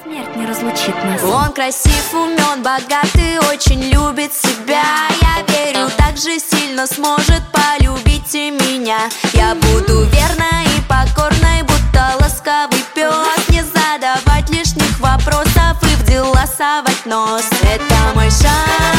Смерть не разлучит нас. Он красив, умен, богатый, очень любит себя. Я верю, так же сильно сможет полюбить и меня. Я буду верной и покорной, будто ласковый пес. Не задавать лишних вопросов и в дела совать нос. Это мой шанс.